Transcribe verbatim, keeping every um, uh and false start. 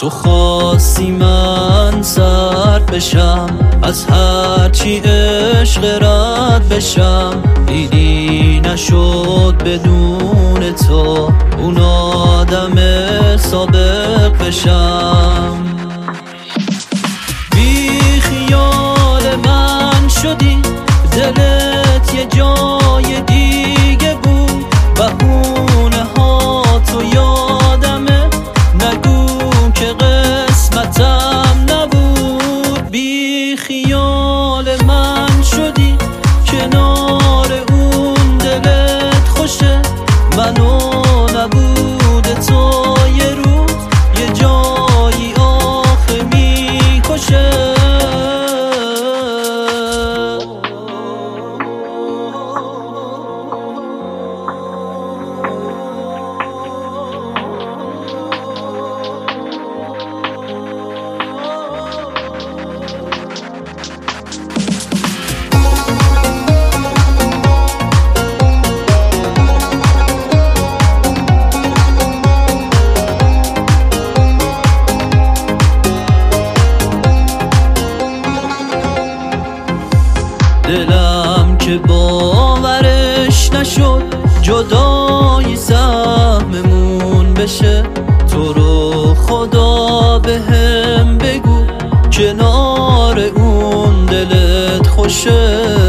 تو خواستی من سرد بشم، از هرچی عشق رد بشم. دیدی نشد بدون تو اون آدم سابق بشم. بی خیال من شدی، دلت یه جای دیگه بود. بهونه ها تو یادمه، نگو که قسمتم نبود. بی خیال من شدی، کنار اون دلت خوشه. منو نبود تو یه روز، یه جایی آخه میکشه. دلم که باورش نشد جدایی سهممون بشه. تو رو خدا بهم بگو کنار اون دلت خوشه.